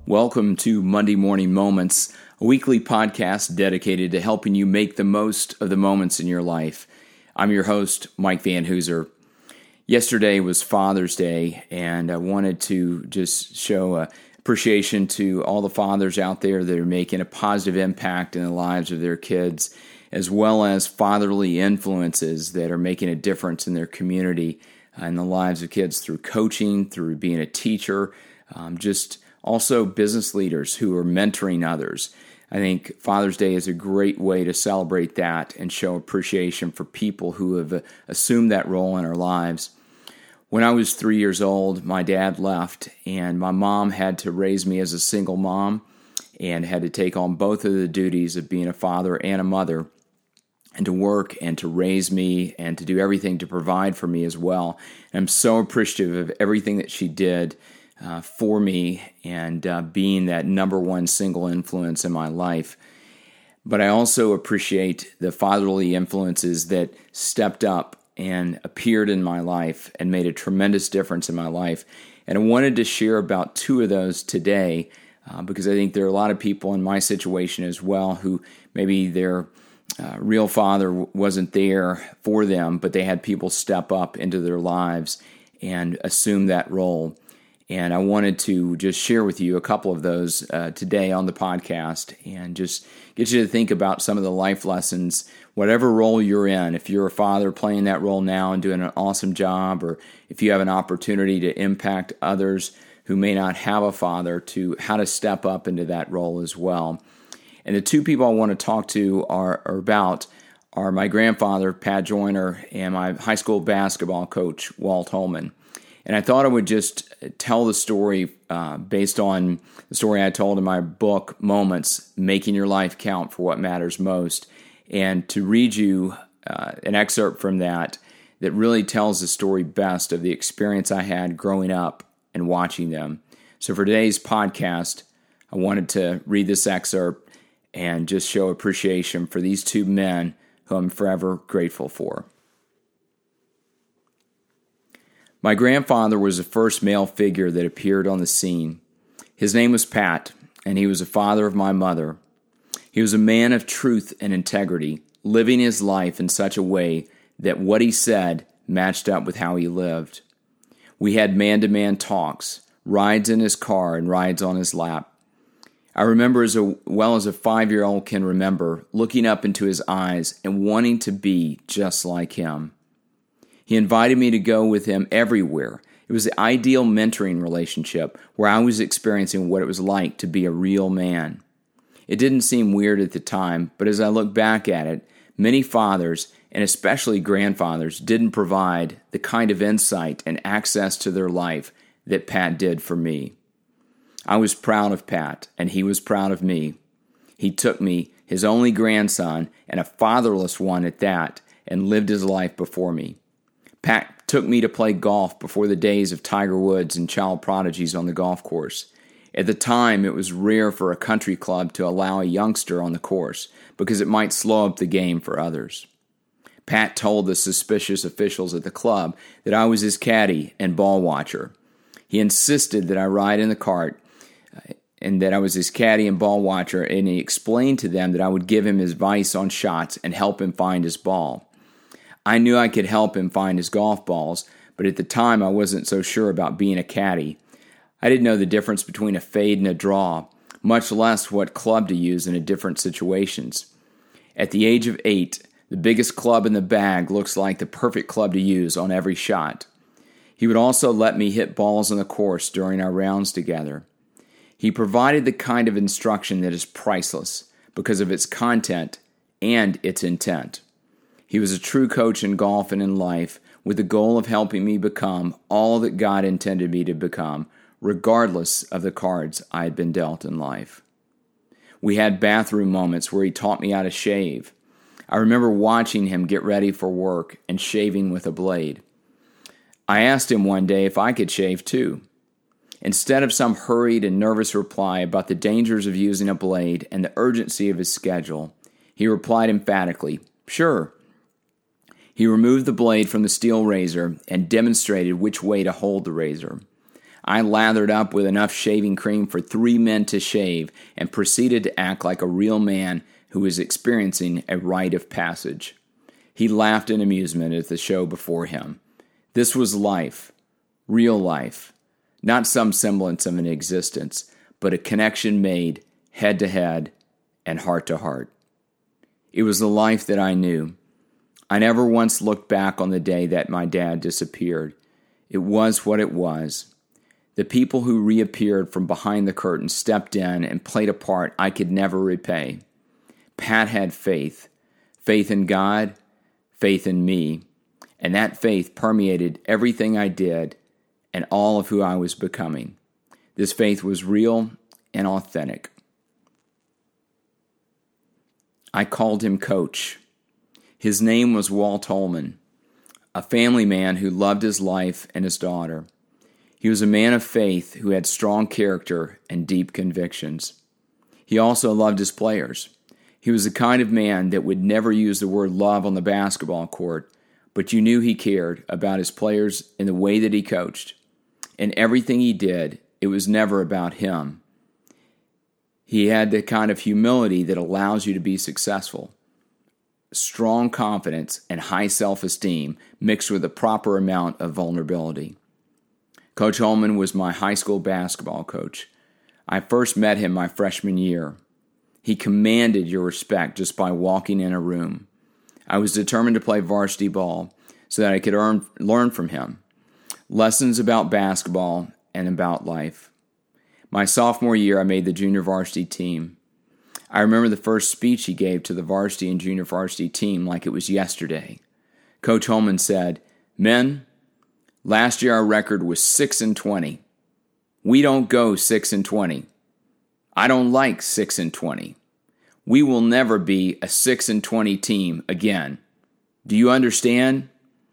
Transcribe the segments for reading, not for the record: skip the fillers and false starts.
Welcome to Monday Morning Moments, a weekly podcast dedicated to helping you make the most of the moments in your life. I'm your host, Mike Van Hooser. Yesterday was Father's Day, and I wanted to just show appreciation to all the fathers out there that are making a positive impact in the lives of their kids, as well as fatherly influences that are making a difference in their community, in the lives of kids through coaching, through being a teacher, just also business leaders who are mentoring others. I think Father's Day is a great way to celebrate that and show appreciation for people who have assumed that role in our lives. When I was 3 years old, my dad left, and my mom had to raise me as a single mom and had to take on both of the duties of being a father and a mother, and to work and to raise me and to do everything to provide for me as well. And I'm so appreciative of everything that she did for me and being that number one single influence in my life. But I also appreciate the fatherly influences that stepped up and appeared in my life and made a tremendous difference in my life. And I wanted to share about two of those today because I think there are a lot of people in my situation as well who maybe their real father wasn't there for them, but they had people step up into their lives and assume that role. And I wanted to just share with you a couple of those today on the podcast and just get you to think about some of the life lessons, whatever role you're in. If you're a father playing that role now and doing an awesome job, or if you have an opportunity to impact others who may not have a father, to how to step up into that role as well. And the two people I want to talk to are my grandfather, Pat Joyner, and my high school basketball coach, Walt Holman. And I thought I would just tell the story based on the story I told in my book, Moments, Making Your Life Count for What Matters Most, and to read you an excerpt from that really tells the story best of the experience I had growing up and watching them. So for today's podcast, I wanted to read this excerpt and just show appreciation for these two men who I'm forever grateful for. My grandfather was the first male figure that appeared on the scene. His name was Pat, and he was the father of my mother. He was a man of truth and integrity, living his life in such a way that what he said matched up with how he lived. We had man-to-man talks, rides in his car and rides on his lap. I remember as well as a 5-year-old can remember, looking up into his eyes and wanting to be just like him. He invited me to go with him everywhere. It was the ideal mentoring relationship where I was experiencing what it was like to be a real man. It didn't seem weird at the time, but as I look back at it, many fathers, and especially grandfathers, didn't provide the kind of insight and access to their life that Pat did for me. I was proud of Pat, and he was proud of me. He took me, his only grandson, and a fatherless one at that, and lived his life before me. Pat took me to play golf before the days of Tiger Woods and child prodigies on the golf course. At the time, it was rare for a country club to allow a youngster on the course because it might slow up the game for others. Pat told the suspicious officials at the club that I was his caddy and ball watcher. He insisted that I ride in the cart and that I was his caddy and ball watcher, and he explained to them that I would give him advice on shots and help him find his ball. I knew I could help him find his golf balls, but at the time I wasn't so sure about being a caddy. I didn't know the difference between a fade and a draw, much less what club to use in different situations. At the age of 8, the biggest club in the bag looks like the perfect club to use on every shot. He would also let me hit balls on the course during our rounds together. He provided the kind of instruction that is priceless because of its content and its intent. He was a true coach in golf and in life, with the goal of helping me become all that God intended me to become, regardless of the cards I had been dealt in life. We had bathroom moments where he taught me how to shave. I remember watching him get ready for work and shaving with a blade. I asked him one day if I could shave too. Instead of some hurried and nervous reply about the dangers of using a blade and the urgency of his schedule, he replied emphatically, "Sure." He removed the blade from the steel razor and demonstrated which way to hold the razor. I lathered up with enough shaving cream for 3 men to shave and proceeded to act like a real man who was experiencing a rite of passage. He laughed in amusement at the show before him. This was life, real life, not some semblance of an existence, but a connection made head to head and heart to heart. It was the life that I knew. I never once looked back on the day that my dad disappeared. It was what it was. The people who reappeared from behind the curtain stepped in and played a part I could never repay. Pat had faith in God, faith in me, and that faith permeated everything I did and all of who I was becoming. This faith was real and authentic. I called him Coach. His name was Walt Holman, a family man who loved his life and his daughter. He was a man of faith who had strong character and deep convictions. He also loved his players. He was the kind of man that would never use the word love on the basketball court, but you knew he cared about his players in the way that he coached. In everything he did, it was never about him. He had the kind of humility that allows you to be successful. Strong confidence and high self-esteem mixed with a proper amount of vulnerability. Coach Holman was my high school basketball coach. I first met him my freshman year. He commanded your respect just by walking in a room. I was determined to play varsity ball so that I could learn from him lessons about basketball and about life. My sophomore year, I made the junior varsity team. I remember the first speech he gave to the varsity and junior varsity team like it was yesterday. Coach Holman said, "Men, last year our record was 6-20. We don't go 6-20. I don't like 6-20. We will never be a 6-20 team again. Do you understand?"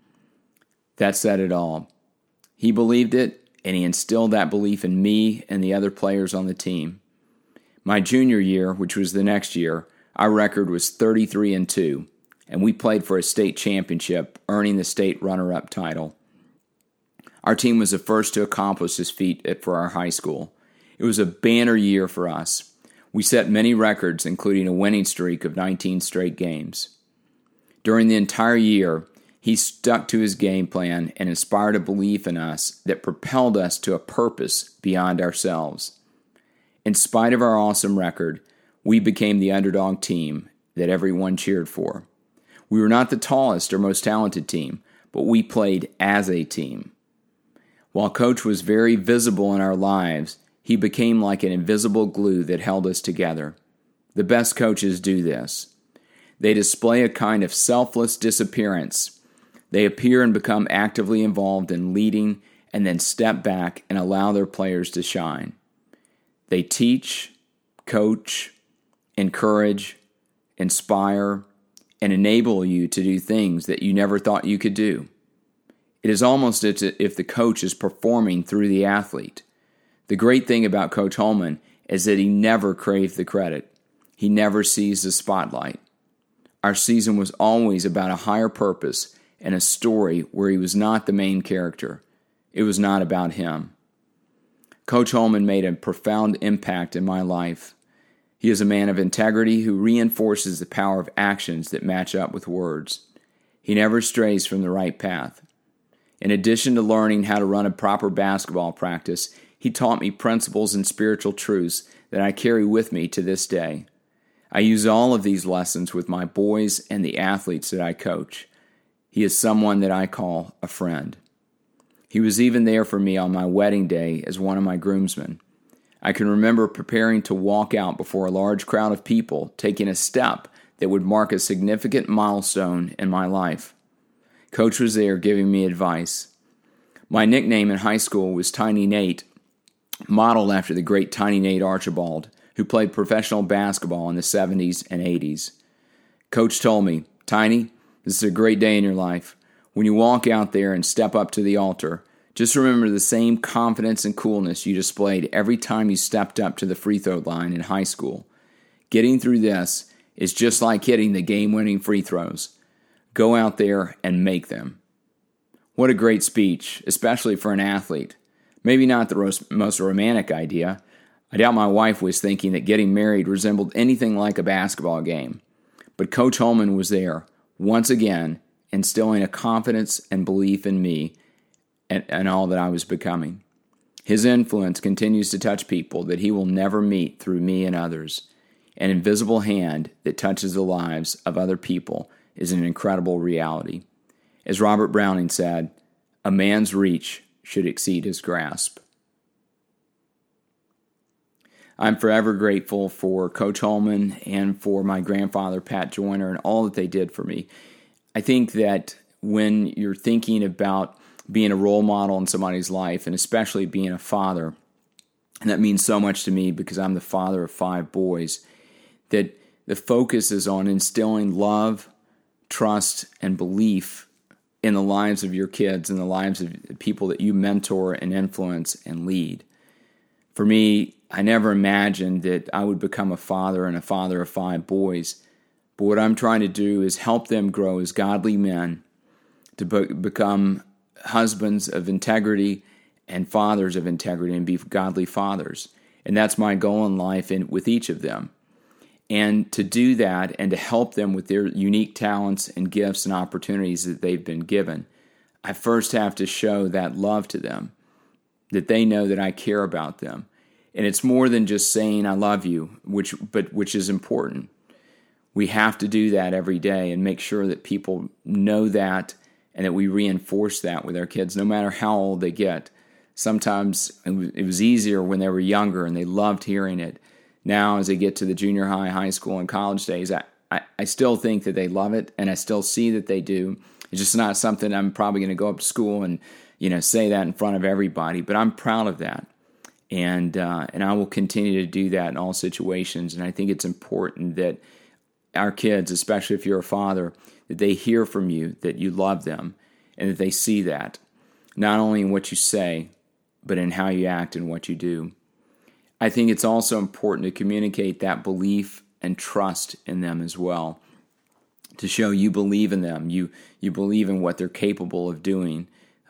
That said it all. He believed it, and he instilled that belief in me and the other players on the team. My junior year, which was the next year, our record was 33-2, and we played for a state championship, earning the state runner-up title. Our team was the first to accomplish this feat for our high school. It was a banner year for us. We set many records, including a winning streak of 19 straight games. During the entire year, he stuck to his game plan and inspired a belief in us that propelled us to a purpose beyond ourselves. In spite of our awesome record, we became the underdog team that everyone cheered for. We were not the tallest or most talented team, but we played as a team. While Coach was very visible in our lives, he became like an invisible glue that held us together. The best coaches do this. They display a kind of selfless disappearance. They appear and become actively involved in leading and then step back and allow their players to shine. They teach, coach, encourage, inspire, and enable you to do things that you never thought you could do. It is almost as if the coach is performing through the athlete. The great thing about Coach Holman is that he never craved the credit. He never seized the spotlight. Our season was always about a higher purpose and a story where he was not the main character. It was not about him. Coach Holman made a profound impact in my life. He is a man of integrity who reinforces the power of actions that match up with words. He never strays from the right path. In addition to learning how to run a proper basketball practice, he taught me principles and spiritual truths that I carry with me to this day. I use all of these lessons with my boys and the athletes that I coach. He is someone that I call a friend. He was even there for me on my wedding day as one of my groomsmen. I can remember preparing to walk out before a large crowd of people, taking a step that would mark a significant milestone in my life. Coach was there giving me advice. My nickname in high school was Tiny Nate, modeled after the great Tiny Nate Archibald, who played professional basketball in the 70s and 80s. Coach told me, "Tiny, this is a great day in your life. When you walk out there and step up to the altar, just remember the same confidence and coolness you displayed every time you stepped up to the free throw line in high school. Getting through this is just like hitting the game-winning free throws. Go out there and make them." What a great speech, especially for an athlete. Maybe not the most romantic idea. I doubt my wife was thinking that getting married resembled anything like a basketball game. But Coach Holman was there, once again, instilling a confidence and belief in me and all that I was becoming. His influence continues to touch people that he will never meet through me and others. An invisible hand that touches the lives of other people is an incredible reality. As Robert Browning said, a man's reach should exceed his grasp. I'm forever grateful for Coach Holman and for my grandfather, Pat Joyner, and all that they did for me. I think that when you're thinking about being a role model in somebody's life, and especially being a father, and that means so much to me because I'm the father of 5 boys, that the focus is on instilling love, trust, and belief in the lives of your kids and the lives of the people that you mentor and influence and lead. For me, I never imagined that I would become a father and a father of 5 boys, but what I'm trying to do is help them grow as godly men to become husbands of integrity and fathers of integrity and be godly fathers. And that's my goal in life with each of them. And to do that and to help them with their unique talents and gifts and opportunities that they've been given, I first have to show that love to them, that they know that I care about them. And it's more than just saying I love you, which is important. We have to do that every day and make sure that people know that and that we reinforce that with our kids, no matter how old they get. Sometimes it was easier when they were younger and they loved hearing it. Now, as they get to the junior high, high school, and college days, I still think that they love it, and I still see that they do. It's just not something I'm probably going to go up to school and say that in front of everybody, but I'm proud of that. And I will continue to do that in all situations. And I think it's important that our kids, especially if you're a father, that they hear from you that you love them and that they see that, not only in what you say, but in how you act and what you do. I think it's also important to communicate that belief and trust in them as well, to show you believe in them, you believe in what they're capable of doing.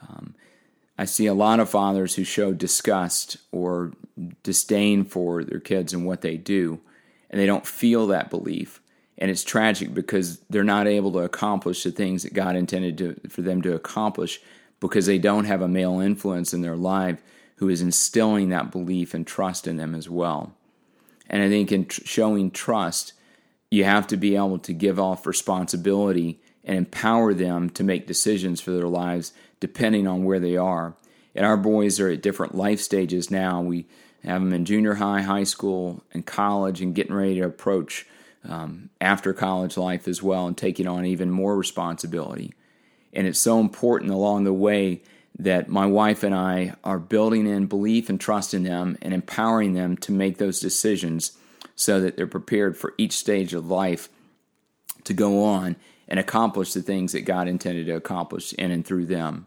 I see a lot of fathers who show disgust or disdain for their kids and what they do, and they don't feel that belief. And it's tragic because they're not able to accomplish the things that God intended for them to accomplish because they don't have a male influence in their life who is instilling that belief and trust in them as well. And I think in showing trust, you have to be able to give off responsibility and empower them to make decisions for their lives depending on where they are. And our boys are at different life stages now. We have them in junior high, high school, and college, and getting ready to approach after college life as well and taking on even more responsibility. And it's so important along the way that my wife and I are building in belief and trust in them and empowering them to make those decisions so that they're prepared for each stage of life to go on and accomplish the things that God intended to accomplish in and through them.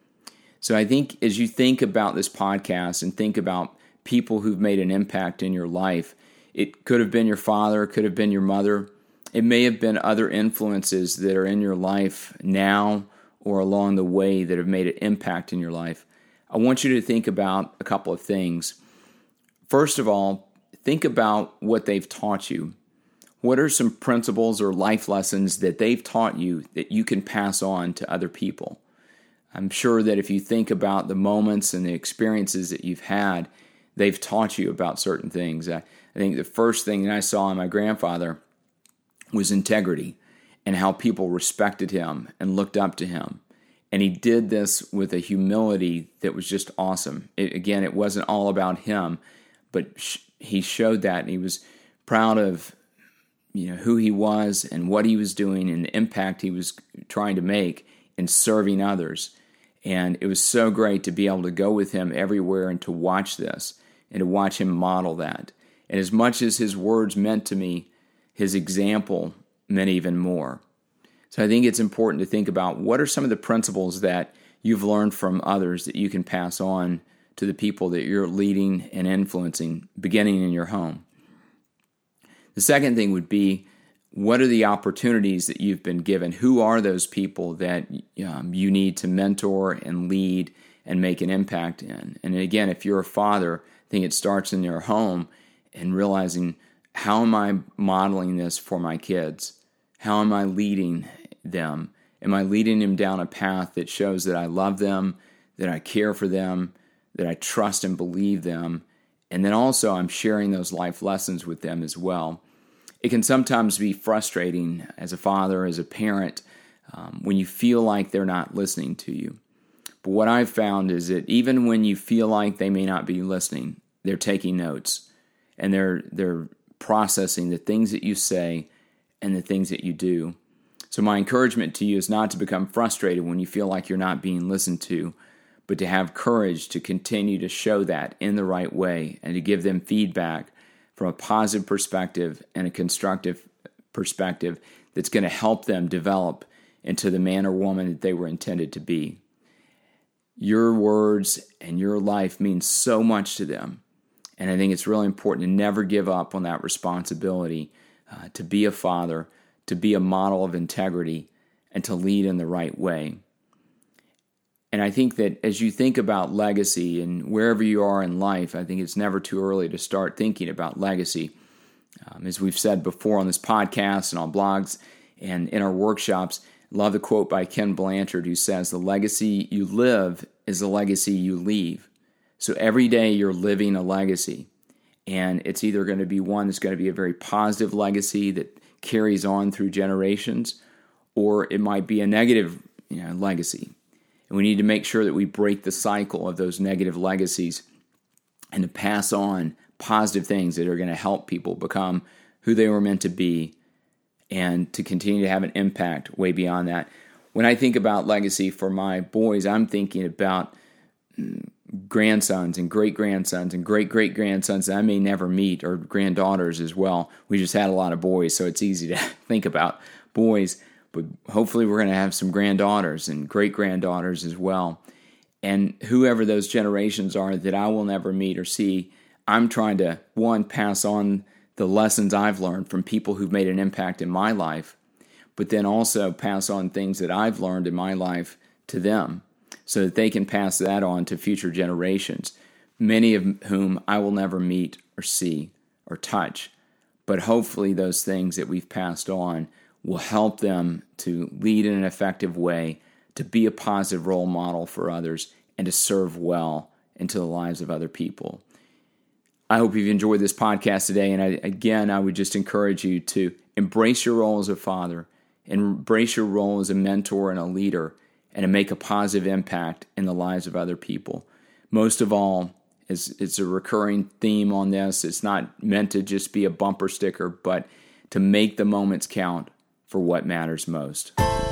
So I think as you think about this podcast and think about people who've made an impact in your life, it could have been your father, it could have been your mother. It may have been other influences that are in your life now or along the way that have made an impact in your life. I want you to think about a couple of things. First of all, think about what they've taught you. What are some principles or life lessons that they've taught you that you can pass on to other people? I'm sure that if you think about the moments and the experiences that you've had, they've taught you about certain things. I think the first thing that I saw in my grandfather was integrity and how people respected him and looked up to him. And he did this with a humility that was just awesome. It wasn't all about him, but he showed that, and he was proud of who he was and what he was doing and the impact he was trying to make in serving others. And it was so great to be able to go with him everywhere and to watch this and to watch him model that. And as much as his words meant to me, his example meant even more. So I think it's important to think about what are some of the principles that you've learned from others that you can pass on to the people that you're leading and influencing, beginning in your home. The second thing would be, what are the opportunities that you've been given? Who are those people that you need to mentor and lead and make an impact in. And again, if you're a father, I think it starts in your home and realizing, how am I modeling this for my kids? How am I leading them? Am I leading them down a path that shows that I love them, that I care for them, that I trust and believe them? And then also I'm sharing those life lessons with them as well. It can sometimes be frustrating as a father, as a parent, when you feel like they're not listening to you. But what I've found is that even when you feel like they may not be listening, they're taking notes and they're processing the things that you say and the things that you do. So my encouragement to you is not to become frustrated when you feel like you're not being listened to, but to have courage to continue to show that in the right way and to give them feedback from a positive perspective and a constructive perspective that's going to help them develop into the man or woman that they were intended to be. Your words and your life mean so much to them. And I think it's really important to never give up on that responsibility to be a father, to be a model of integrity, and to lead in the right way. And I think that as you think about legacy and wherever you are in life, I think it's never too early to start thinking about legacy. As we've said before on this podcast and on blogs and in our workshops, love the quote by Ken Blanchard who says, "The legacy you live is the legacy you leave." So every day you're living a legacy, and it's either going to be one that's going to be a very positive legacy that carries on through generations, or it might be a negative legacy. And we need to make sure that we break the cycle of those negative legacies and to pass on positive things that are going to help people become who they were meant to be and to continue to have an impact way beyond that. When I think about legacy for my boys, I'm thinking about grandsons and great-grandsons and great-great-grandsons that I may never meet, or granddaughters as well. We just had a lot of boys, so it's easy to think about boys, but hopefully we're going to have some granddaughters and great-granddaughters as well. And whoever those generations are that I will never meet or see, I'm trying to, one, pass on the lessons I've learned from people who've made an impact in my life, but then also pass on things that I've learned in my life to them so that they can pass that on to future generations, many of whom I will never meet or see or touch. But hopefully those things that we've passed on will help them to lead in an effective way, to be a positive role model for others, and to serve well into the lives of other people. I hope you've enjoyed this podcast today, and I would just encourage you to embrace your role as a father, embrace your role as a mentor and a leader, and to make a positive impact in the lives of other people. Most of all, it's a recurring theme on this. It's not meant to just be a bumper sticker, but to make the moments count for what matters most.